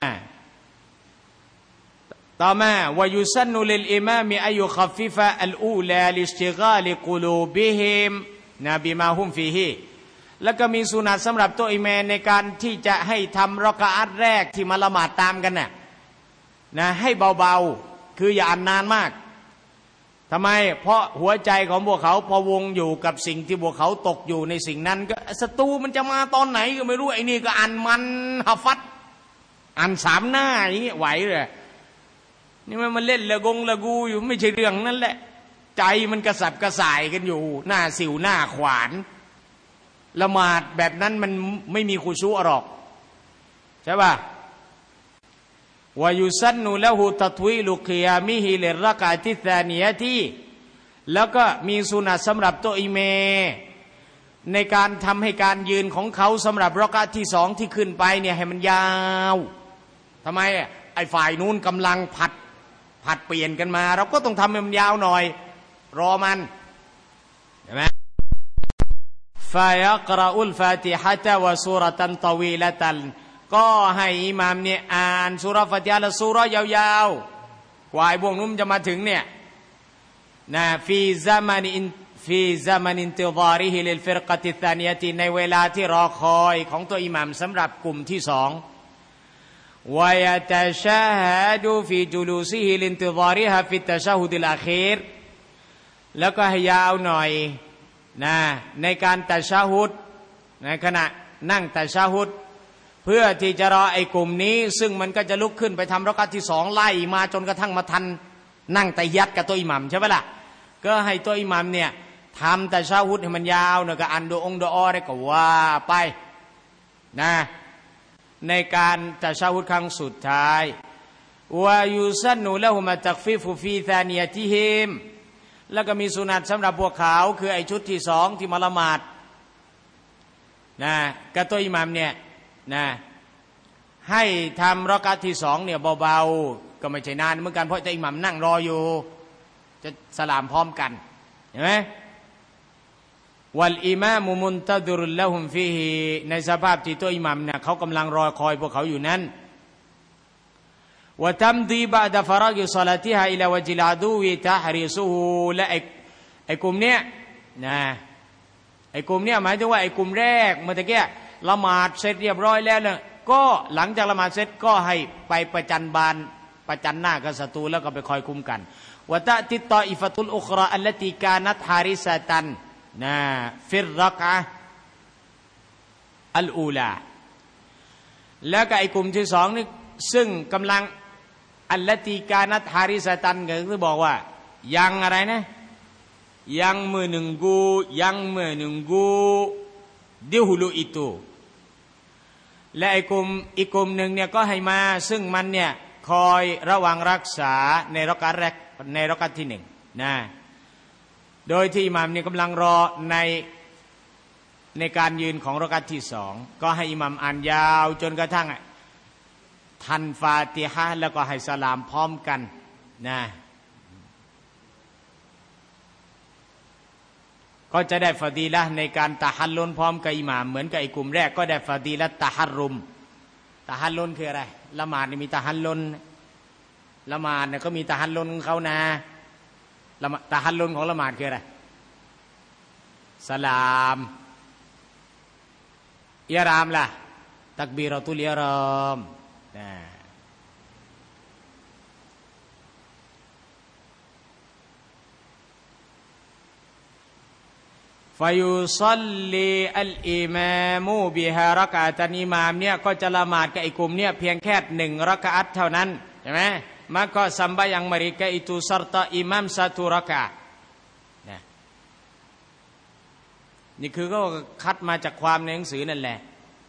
ต่อมาวายุซันนุลิลอิมามอายุคัฟฟิฟะอัลอูลาลิสติฆาลิกุลูบิฮิมนะบิมาฮุมฟีฮิแล้วก็มีสุนัตสำหรับตัวอิหม่ามในการที่จะให้ทำรอกะอะห์แรกที่มาละหมาดตามกันน่ะนะให้เบาๆคืออย่าอ่านนานมากทำไมเพราะหัวใจของพวกเขาพอวงอยู่กับสิ่งที่พวกเขาตกอยู่ในสิ่งนั้นก็ศัตรูมันจะมาตอนไหนก็ไม่รู้ไอ้นี่ก็อ่านมันฮะฟัดอ่าน3 หน้าอย่างนี้ไหวเลยนี่มันเล่นละกงละกูอยู่ไม่ใช่เรื่องนั่นแหละใจมันกระสับกระส่ายกันอยู่หน้าสิวหน้าขวานละหมาดแบบนั้นมันไม่มีคุชูอหรอกใช่ป่ะวายุซันนุละหูตัตวีลุกิยามิฮิลิรรกะติซานียะที่แล้วก็มีสุนัตสำหรับตัวอิหม่ามในการทำให้การยืนของเขาสำหรับรอกะอะห์ที่สองที่ขึ้นไปเนี่ยให้มันยาวทำไมไอ้ฝ่ายนู้นกำลังผัดเปลี่ยนกันมาเราก็ต้องทำให้มันยาวหน่อยรอมันใช่ไหมฟายักรออุลฟาติฮะตะวะซูเราะตันตอวีละตันก็ให้อิหม่ามเนี่ยอ่านซูเราะห์ฟาติฮะห์และซูเราะห์ยาวๆกว่าไอ้พวกนู้นจะมาถึงเนี่ยนะฟีซะมานินติฎาริฮิลิลฟิรกะติซานียะติในเวลาที่รอคอยของตัวอิหม่ามสำหรับกลุ่มที่สองวะยะตะชะฮะดูฟีจุลูซิฮิลินติฎาริฮะฟิตตะชะฮุดิลอะคีรแล้วก็ให้ยาวหน่อยนะในการตะชะฮุดในขณะนั่งตะชะฮุดเพื่อที่จะรอไอ้กลุ่มนี้ซึ่งมันก็จะลุกขึ้นไปทำรอกะอะห์ที่สองไล่มาจนกระทั่งมาทันนั่งตะยัดกับตัวอิหมัมใช่ไหมล่ะก็ให้ตัวอิหมัมเนี่ยทำตะชาฮุดให้มันยาวหน่อยก็อันดูองค์ดูอได้ก็ว่าไปนะในการตะชาฮุดครั้งสุดท้ายวายุซันนูละหุมะตักฟิฟุฟีซานียะติฮิมแล้วก็มีสุนัตสำหรับพวกเขาคือไอชุดที่สองที่มาละหมาดนะกับตัวอิหมัมเนี่ยนะให้ทำรอกะที่สองเนี่ยเบาๆก็ไม่ใช่นานเหมือนกันเพราะตัวอิหมัมนั่งรออยู่จะสลามพร้อมกันเห็นไหมวัลอิมามุมุนตะดุรุลละฮุมฟีฮีในสภาพที่ตัวอิหมัมเนี่ยเขากำลังรอคอยพวกเขาอยู่นั้นวะตัมดีบะดะฟะรอกิศอลาติฮาอิลาวะจิลาดูวิตะฮริซุฮูและไอ้กลุ่มเนี้ยนะไอ้กลุ่มเนี้ยหมายถึงว่าไอ้กลุ่มแรกเมื่อตะกี้ละหมาดเสร็จเรียบร้อยแล้วเนี่ยก็หลังจากละหมาดเสร็จก็ให้ไปประจันบานประจันหน้ากับศัตรูแล้วก็ไปคอยคุมกันวะตะติตตออิฟะตุลอุคราอัลลตีกานัตฮาริซะตันนะฟิรรักอะอัลอูลาแล้วก็ไอ้กลุ่มที่สองนี่ซึ่งกำลังอัลลตีกานัตฮาริซะตันก็คือบอกว่ายังอะไรนะyang menunggu dahulu itu และอีกกลุ่มหนึ่งเนี่ยก็ให้มาซึ่งมันเนี่ยคอยระวังรักษาในรอกะแรกในรอกะที่หนึ่งนะโดยที่อิหม่ามเนี่ยกำลังรอในการยืนของรอกะที่สองก็ให้อิหม่ามอ่านยาวจนกระทั่งทันฟาติฮะห์แล้วก็ให้สลามพร้อมกันนะก็จะได้ฟาดีละห์ในการตะฮัลลุนพร้อมกับอิหม่ามเหมือนกับไอ้กลุ่มแรกก็ได้ฟาดีละห์ตะฮัรรุมตะฮัลลุนคืออะไรละหมาดนี่มีตะฮัลลุนละหมาดเนี่ยก็มีตะฮัลลุนของเขานะตะฮัลลุนของละหมาดคืออะไรสลามอิหรามล่ะตักบีเราตุลอิหรามฟายุซัลลีอัลอิมามูบิฮารักอะตันอิมามเนี่ยก็จะละหมาดกับไอ้กลุ่มเนี่ยเพียงแค่1รักอะตเท่านั้นใช่ไหมmaka sembahyang mereka itu serta imam 1 รากะอะห์นี่คือก็คัดมาจากความในหนังสือนั่นแหละ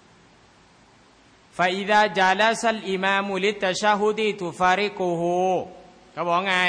ฟาอิซาจาลาซัลอิมามุลิตตะชะฮุดีตุฟาริกุฮูเขาบอกไง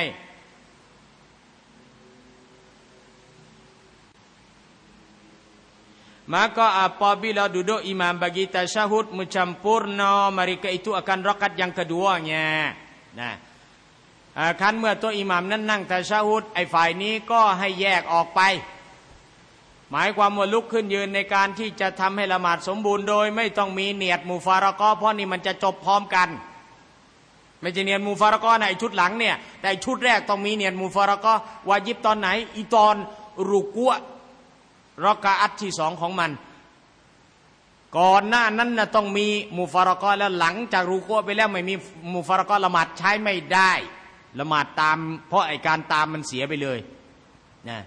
maka apabila duduk imam bagi tasyahud mencampurna mereka itu akan rakaat yang keduanya nah คันเมื่อตัวอิหม่ามนั้นนั่งตะชะฮุดไอ้ฝ่ายนี้ก็ให้แยกออกไปหมายความว่าลุกขึ้นยืนในการที่จะทำให้ละหมาดสมบูรณ์โดยไม่ต้องมีเนียดมุฟารากะห์เพราะนี่มันจะจบพร้อมกันไม่ใช่เนียดมุฟารากะห์ในชุดหลังเนี่ยแต่ชุดแรกต้องมีเนียดมุฟารากะห์วาญิบตอนไหนอีตอนรุกูอ์รอกะอัตที่สองของมันก่อนหน้านั้นนะต้องมีมุฟารากะห์แล้วหลังจากรุกูอ์ไปแล้วไม่มีมุฟารากะห์ละหมาดใช้ไม่ได้ละหมาดตามเพราะไอ้การตามมันเสียไปเลยนะ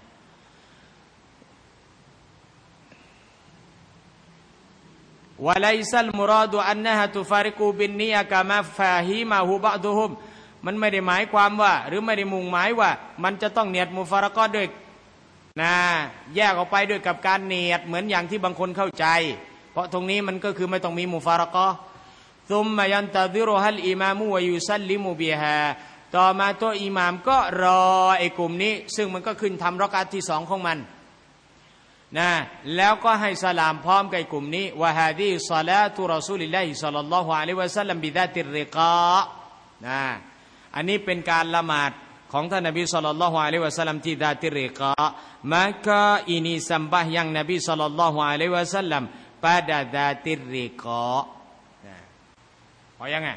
วะไลซัลมุราดุอันนะฮะตุฟาริกูบินนียะกะมาฟาฮิมะฮูบะดุฮุมมันไม่ได้หมายความว่าหรือไม่ได้มุ่งหมายว่ามันจะต้องเนียดมุฟารากะห์ด้วยนะแยกออกไปด้วยกับการเนียดเหมือนอย่างที่บางคนเข้าใจเพราะตรงนี้มันก็คือไม่ต้องมีมุฟารากะห์ซุมมะยันตะซิรุฮัลอิมามุวะยุซัลลิมุบิฮาต่อมาตัวอิหม่ามก็รอไอ้กลุ่มนี้ซึ่งมันก็ขึ้นทำรอกะอัตที่สองของมันนะแล้วก็ให้สลามพร้อมกับกลุ่มนี้วะฮาดีศอลาตุรอซูลิลลาฮิศ็อลลัลลอฮุอะลัยฮิวะซัลลัมบิซาติรริกานะอันนี้เป็นการละหมาดของท่านนบีศ็อลลัลลอฮุอะลัยฮิวะซัลลัมที่ซาติรริกา maka ini sembahyang Nabi sallallahu alaihi wasallam pada zatir riqa พอยังไง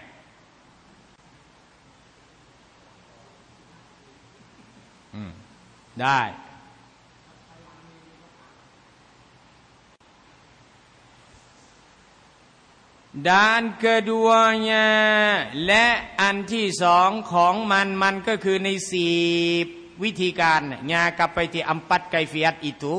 ได้ด้าน keduanya และอันที่สองของมันก็คือใน4วิธีการnyakapไปที่empat kaifiat itu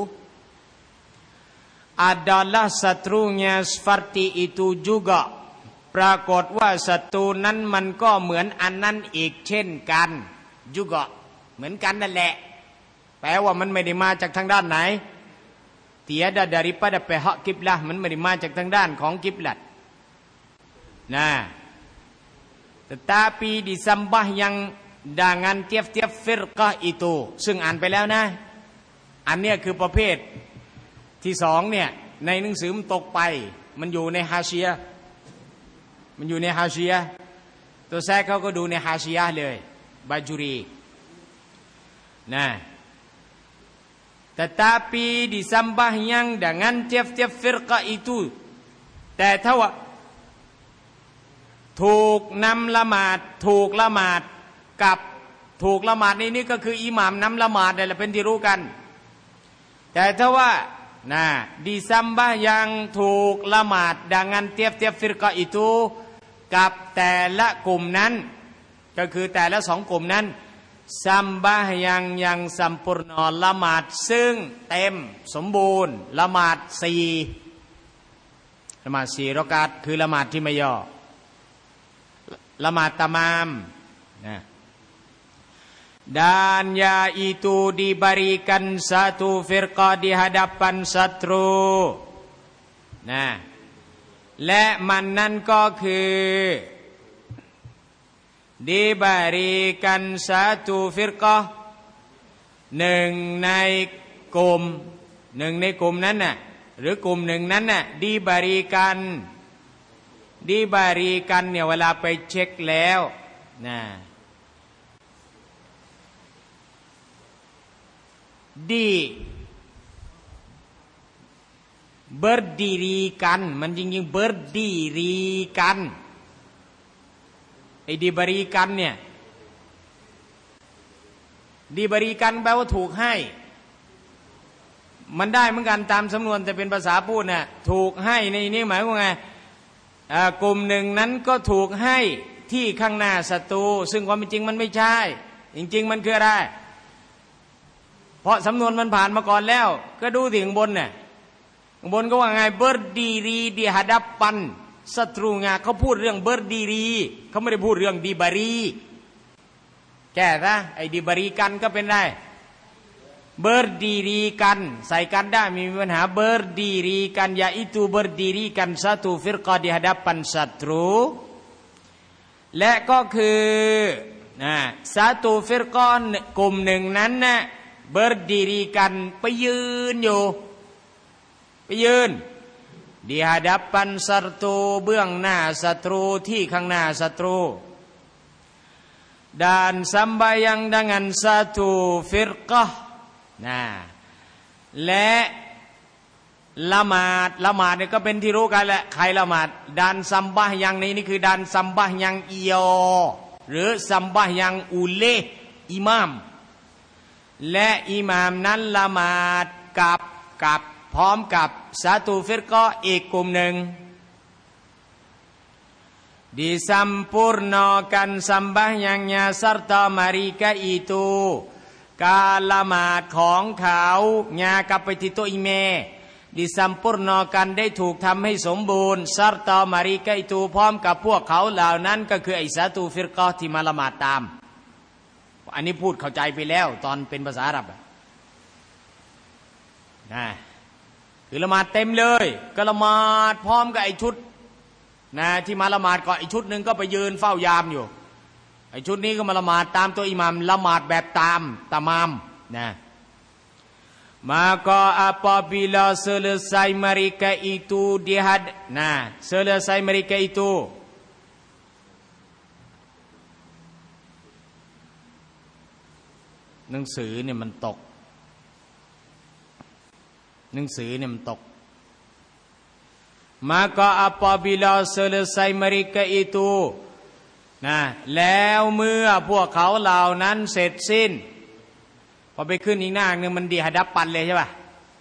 adalah satrunya seperti itu juga ปรากฏว่าศัตรูนั้นมันก็เหมือนอันนั้นอีกเช่นกันยุกะเหมือนกันนั่นแหละแปลว่ามันไม่ได้มาจากทางด้านไหนtiada daripada pihak kiblah มันไม่ได้มาจากทางด้านของกิบลัตนะ tetapi disembah yang dengan tiap-tiap firqah itu ซึ่งอ่านไปแล้วนะอันเนี้ยคือประเภทที่สองเนี่ยในหนังสือมันตกไปมันอยู่ในฮาชิยะห์มันอยู่ในฮาชิยะห์ตัวแทรกเขาก็ดูในฮาชิยะห์เลยบาจูรีนะ tetapi disembah yang dengan tiap-tiap firqah itu แต่ถ้าว่าถูกนำละหมาดถูกละหมาดกับถูกละหมาดนี่ก็คืออิหม่ามนำละหมาดนี่แหละเป็นที่รู้กันแต่ถ้าว่านะdisembah yangถูกละหมาด dengan tiap-tiap firqah itu กับแต่ละกลุ่มนั้นก็คือแต่ละสองกลุ่มนั้นyang sempurna ละหมาดซึ่งเต็มสมบูรณ์ละหมาด4ละหมาด4รอกาตคือละหมาดที่ไม่ย่อละหมาดตามามนะ dan yaitu diberikan satu firqah di hadapan satru นะและมันนั่นก็คือdiberikan satu firqah หนึ่งในกลุ่มนั้นน่ะหรือกลุ่มหนึ่งนั้นน่ะdiberikanเนี่ยเวลาไปเช็คแล้วนะberdirikan มันจริงๆ berdirikanไอ้diberikanเนี่ยdiberikanแปลว่าถูกให้มันได้เหมือนกันตามสำนวนแต่เป็นภาษาพูดน่ะถูกให้ในนี้หมายว่าไงกลุ่มหนึ่งนั้นก็ถูกให้ที่ข้างหน้าศัตรูซึ่งความเป็นจริงมันไม่ใช่จริงๆมันคืออะไรเพราะสำนวนมันผ่านมาก่อนแล้วก็ดูถึงบนน่ะข้างบนก็ว่าไง berdiri di hadapan ศัตรูไงเขาพูดเรื่อง berdiri เขาไม่ได้พูดเรื่อง dibari แก้ซะไอ้ dibarikan ก็เป็นได้ berdirikan ใส่กันได้มีปัญหา berdirikan yaitu berdirikan satu firqah di hadapanศัตรูและก็คือsatu firqah กลุ่มหนึ่งนั้นน่ะ berdirikan ไปยืนอยู่ไปยืน di hadapan ศัตรูเบื้องหน้าศัตรูที่ข้างหน้าศัตรู dan sembahyang dengan satu firqah และละหมาดเนี่ยก็เป็นที่รู้กันแหละใครละหมาดดานซัมบะฮ์ยังนี้นี่คือดานซัมบะฮ์ยังอียอหรือซัมบะฮ์ยังอุเลอิหม่ามและอิหม่ามนั้นละหมาดกับพร้อมกับสาตูฟิรกออีกกลุ่มหนึ่งdisampurnakan sembahyangnya serta mereka itu การละหมาดของเขาญากับไปติโตอิเมdisampurnakan ได้ถูกทำให้สมบูรณ์ serta mereka itu พร้อมกับพวกเขาเหล่านั้นก็คือไอ้สาตูฟิรกอที่มาละหมาดตามอันนี้พูดเข้าใจไปแล้วตอนเป็นภาษาอาหรับคือละหมาดเต็มเลยก็ละหมาดพร้อมกับไอ้ชุดที่มาละหมาดก่อนไอ้ชุดหนึ่งก็ไปยืนเฝ้ายามอยู่ไอ้ชุดนี้ก็มาละหมาดตามตัวอิหมัมละหมาดแบบตามามmaka apabila selesai mereka itu selesai mereka ituหนังสือเนี่ยมันตกmaka apabila selesai mereka itu แล้วเมื่อพวกเขาเหล่านั้นเสร็จสิ้นพอไปขึ้นอีกหน้านึงมันดีหดับปันเลยใช่ป่ะ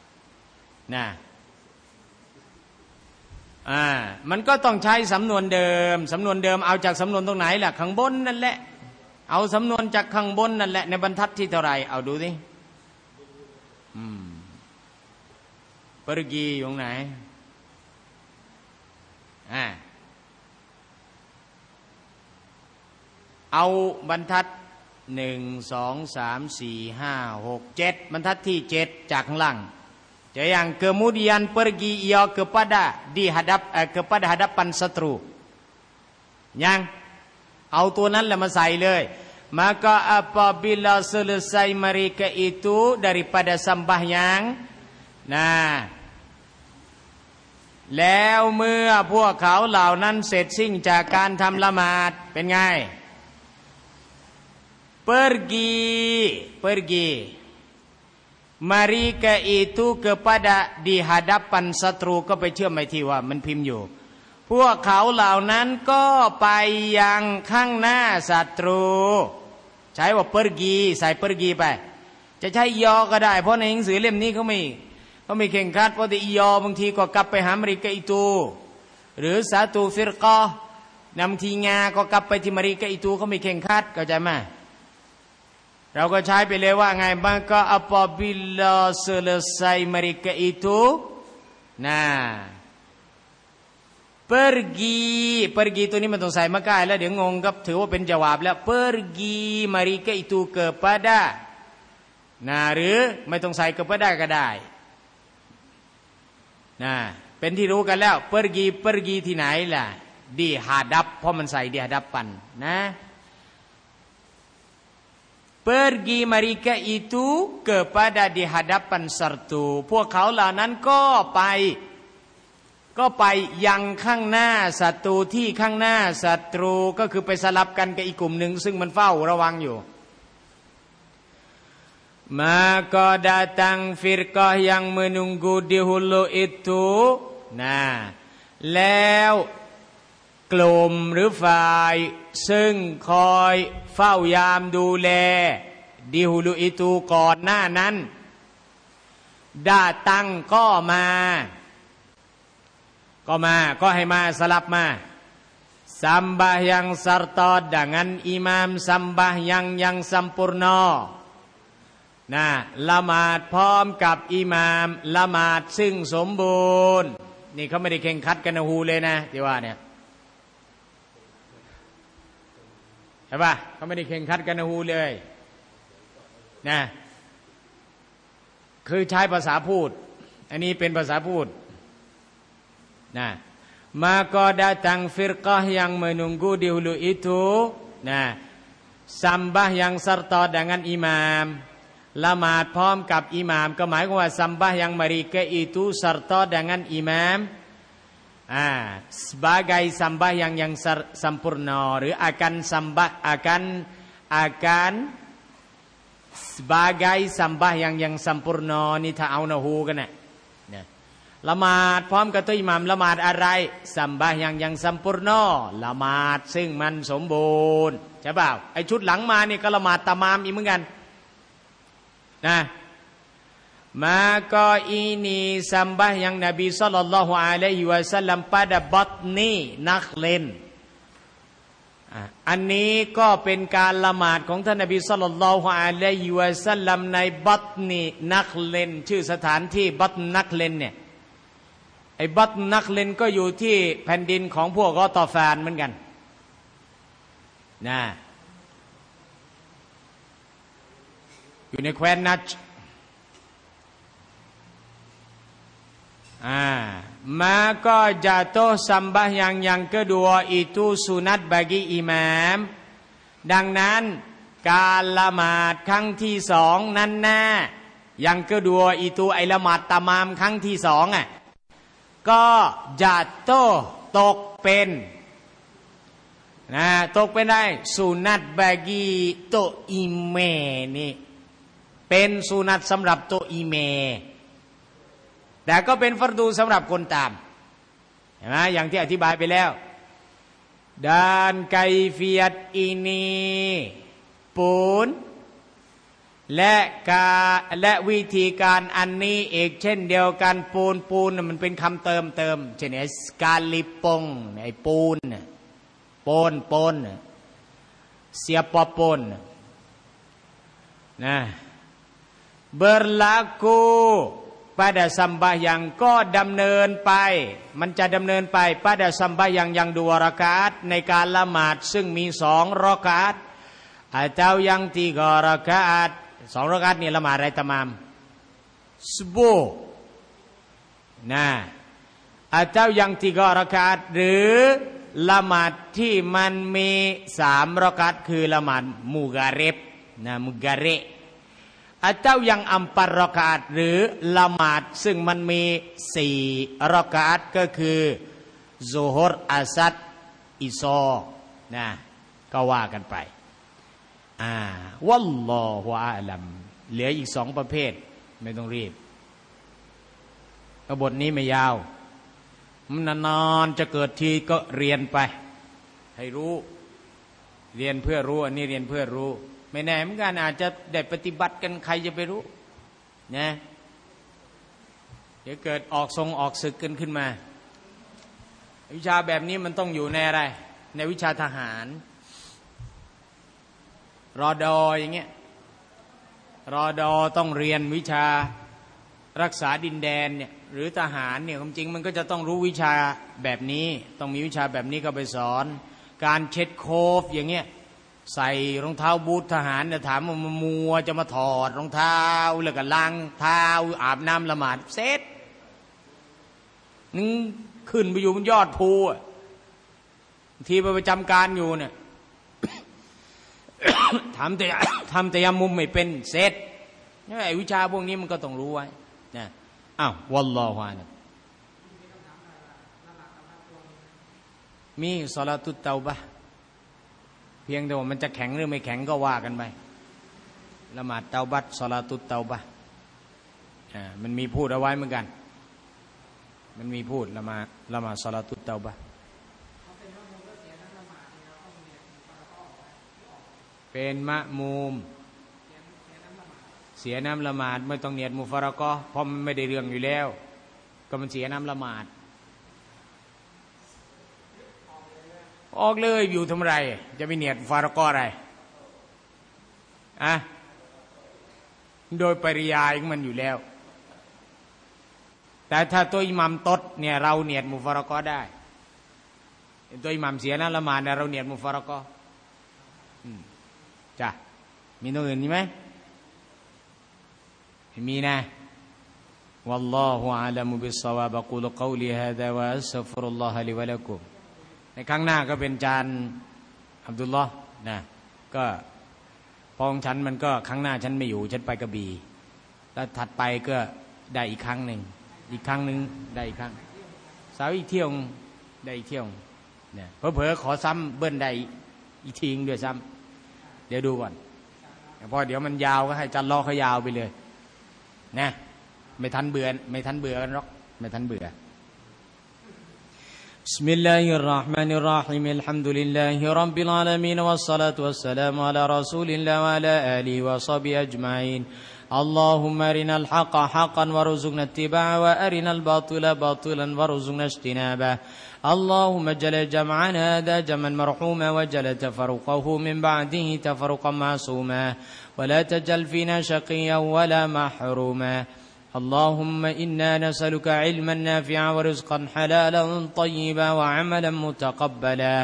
มันก็ต้องใช้สำนวนเดิมเอาจากสำนวนตรงไหนล่ะข้างบนนั่นแหละเอาสำนวนจากข้างบนนั่นแหละในบรรทัดที่เท่าไหร่เอาดูสิpergi อยู่ไหนเอาบรรทัด 1 2 3 4 5 6 7บรรทัดที่7จากข้างล่างจะyang kemudian pergi ia kepada hadapanศัตรูยังเอาตัวนั้นแหละมาใส่เลย maka apabila selesai mereka itu daripada sembahyang nahแล้วเมื่อพวกเขาเหล่านั้นเสร็จสิ้นจากการทำละหมาดเป็นไง pergi mereka itu kepada di hadapan ศัตรูก็ไปเชื่อมไปที่ว่ามันพิมพ์อยู่พวกเขาเหล่านั้นก็ไปยังข้างหน้าศัตรูใช้ว่า pergi ใส่ pergi ไปจะใช้ยอก็ได้เพราะในหนังสือเล่มนี้เขาไม่เข่งครัดเพราะที่ยอบางทีก็กลับไปหาmereka ituหรือสาตูฟิรกะห์นำทีงาก็กลับไปที่mereka ituเขาไม่เข่งครัดเข้าใจไหมเราก็ใช้ไปเลยว่าไงบ้างก็ apabila selesai mereka itu nah pergi ตัวนี้มันต้องใส่มะกายแล้วเดี๋ยวงงครับถือว่าเป็นจาวาบแล้ว pergi mereka itu kepada nahหรือไม่ต้องใส่kepadaก็ได้นะเป็นที่รู้กันแล้วpergiที่ไหนล่ะdi hadapเพราะมันใส่di hadapanนะ pergi mereka itu kepada di hadapanศัตรูพวกเขาเหล่านั้นก็ไปยังข้างหน้าศัตรูที่ข้างหน้าศัตรูก็คือไปสลับกันกับอีกกลุ่มหนึ่งซึ่งมันเฝ้าระวังอยู่maka datang firqah yang menunggu di hulu itu nahแล้วกลุ่มหรือฝ่ายซึ่งคอยเฝ้ายามดูแลdi hulu ituก่อนหน้านั้นdatangก็ให้มาสลับมา sembahyang sarta dengan imam sembahyang yang sempurnaนะละหมาดพร้อมกับอิหม่ามละหมาดซึ่งสมบูรณ์นี่เขาไม่ได้เข่งคัดกันนะฮูเลยนะที่ว่าเนี่ยใช่ป่ะเขาไม่ได้เข่งคัดกันนะฮูเลยนะคือใช้ภาษาพูดอันนี้เป็นภาษาพูดนะ maka datang firqah yang menunggu di hulu itu nah sembahyang sarta dengan imamละหมาดพร้อมกับอิหม่ามก็หมายความว่าsembahyang mereka itu serta dengan imam sebagai sembahyang yang sempurna หรือakan sebagai sembahyang yang sempurnaนี่ถ้าเอานะฮูกันน่ะละหมาดพร้อมกับตัวอิหม่ามละหมาดอะไรsembahyang yang sempurnaละหมาดซึ่งมันสมบูรณ์ใช่เปล่าไอ้ชุดหลังมานี่ก็ละหมาดตามามอีกเหมือนกันnah maka ini sembahyang Nabi sallallahu alaihi wasallam pada batni nakhlin อันนี้ก็เป็นการละหมาดของท่านนบีศ็อลลัลลอฮุอะลัยฮิวะซัลลัมในบัตนีนักเลนชื่อสถานที่บัตนักเลนเนี่ยไอ้บัตนักเลนก็อยู่ที่แผ่นดินของพวกกอตอฟานเหมือนกันนะอยู่ในแคว้นนัจmaka jatuh sembahyang yang kedua itu sunat bagi imam ดังนั้นการละหมาดครั้งที่สองนั้นนะyang kedua ituไอ้ละหมาดตามามครั้งที่สองก็jatuhตกเป็นตกเป็นได้สุนัตบากีโตอิเมนี่เป็นสุนัตสำหรับโตอิเมแต่ก็เป็นฟัรดูสำหรับคนตามเห็นไหมอย่างที่อธิบายไปแล้วdan kaifiat ini pun และวิธีการอันนี้เอกเช่นเดียวกันปูนมันเป็นคำเติมเช่นไอ้กาลิปงไอ้ปูนเสียปอปนนะberlaku pada sembahyang ก็ดำเนินไปมันจะดำเนินไป pada sembahyang yang 2 รากาตในการละหมาดซึ่งมี2 รากาต atau yang 3 rakaat2 rakaatนี่ละหมาดอะไรตะมามซุบฮ์นะatau yang 3 rakaat หรือละหมาดที่มันมี3 รากาตคือละหมาดมุกะริบนะมุกะเรatau yang 4 รากาตหรือละหมาดซึ่งมันมี4 รากาตก็คือซุฮรอัสรอิชานะก็ว่ากันไปวัลลอฮุอาลัมเหลืออีก2 ประเภทไม่ต้องรีบบทนี้ไม่ยาวมันนานๆจะเกิดทีก็เรียนไปให้รู้เรียนเพื่อรู้อันนี้เรียนเพื่อรู้ไม่แน่เหมือนกันอาจจะได้ปฏิบัติกันใครจะไปรู้นะเดี๋ยวเกิดออกศึกกันขึ้นมาวิชาแบบนี้มันต้องอยู่ในอะไรในวิชาทหารรอดออย่างเงี้ยรอดอต้องเรียนวิชารักษาดินแดนเนี่ยหรือทหารเนี่ยความจริงมันก็จะต้องรู้วิชาแบบนี้ต้องมีวิชาแบบนี้ก็ไปสอนการเช็ดโคฟอย่างเงี้ยใส่รองเท้าบูททหารเนี่ยถามว่ามัวจะมาถอดรองเท้าแล้วก็ล้างเท้าอาบน้ำละหมาดเสร็จนึงขึ้นไปอยู่บนยอดภูทีไปประจำการอยู่เนี่ย ทำแต่ยามมุมไม่เป็นเสร็จนี่ไอ้วิชาพวกนี้มันก็ต้องรู้ไว้นะวัลลอฮุอาลัมมีศอลาตุตเตาบะห์เพียงแต่ว่ามันจะแข็งหรือไม่แข็งก็ว่ากันไปละหมาดเตาบัตศอลาตุตเตาบะห์มันมีพูดเอาไว้เหมือนกันมันมีพูดละหมาดศอลาตุตเตาบะห์เป็นมะมูมเสียน้ำละหมาดไม่ต้องเนียดมุฟารากะห์เพราะมันไม่ได้เรื่องอยู่แล้วก็มันเสียน้ำละหมาดออกเลยอยู่ทำไรจะไปเนียดมุฟารากะห์อะไรโดยปริยายมันอยู่แล้วแต่ถ้าตัวอิหมัมตดเนี่ยเราเนียดมุฟารากะห์ได้ตัวอิหมัมเสียน้ำละหมาดเนี่ยเราเนียดมุฟารากะห์จ้ะมีตัวอื่นไหมมีนะ والله أعلم بالصواب أقول قولي هذا وأستغفر الله لي ولكم ในครั้งหน้าก็เป็นอาจารย์อับดุลลอฮ์นะก็พองฉันมันก็ครั้งหน้าฉันไม่อยู่ฉันไปกระบี่แล้วถัดไปก็ได้อีกครั้งหนึ่งได้อีกครั้งสาวอีกเที่ยวได้อีกเที่ยวเนี่ยเผลอๆขอซ้ำเบิ้ลได้อีกทีนึงด้วยซ้ำเดี๋ยวดูก่อนพอเดี๋ยวมันยาวก็ให้จันล้อเขายาวไปเลยนะไม่ทันเบื่อกันหรอกไม่ทันเบื่อ بسم الله الرحمن الرحيم الحمد لله رب العالمين والصلاة والسلام على رسول الله وعلى آله وصحبه أجمعين اللهم أرنا الحق حقا وارزقنا اتباعه وأرنا الباطل باطلا وارزقنا اجتنابه اللهم اجعل جمعنا هذا جمعا مرحوما واجعل تفرقه من بعده تفرقا معصوما ولا تجعل فينا شقيا ولا محروما اللهم إنا نسألك علما نافعا ورزقا حلالا طيبا وعملا متقبلا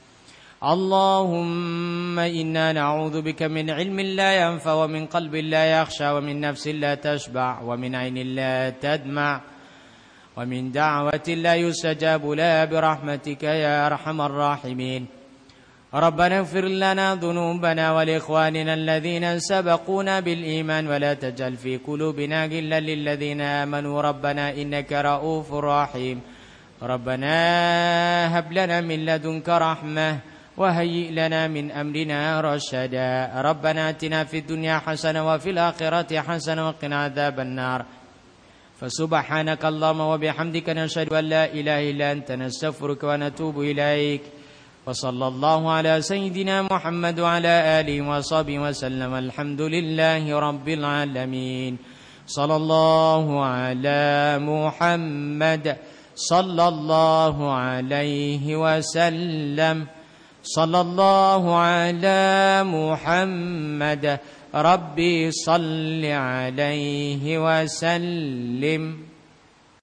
اللهم إنا نعوذ بك من علم لا ينفع ومن قلب لا يخشى ومن نفس لا تشبع ومن عين لا تدمع ومن دعوة لا يستجاب لها برحمتك يا أرحم الراحمين ربنا اغفر لنا ذنوبنا ولإخواننا الذين سبقونا بالإيمان ولا تجعل في قلوبنا غلا للذين آمنوا ربنا إنك رؤوف رحيم ربنا هب لنا من لدنك رحمة وهيئ لنا من أمرنا رشدا ربنا آتنا في الدنيا حسنة وفي الآخرة حسنة وقنا عذاب النار فسبحانك اللهم وبحمدك نشهد أن لا إله إلا أنت نستغفرك ونتوب إليك وصلى الله على سيدنا محمد وعلى آله وصحبه وسلم الحمد لله رب العالمين صلى الله على محمد صلى الله عليه وسلم صلى الله على محمد ربي صل عليه وسلم